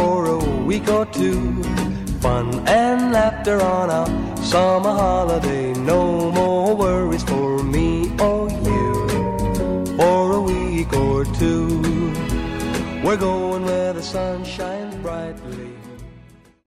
for a week or two. Fun and laughter on our summer holiday. No more worries for me or you. For a week or two, we're going where the sun shines brightly.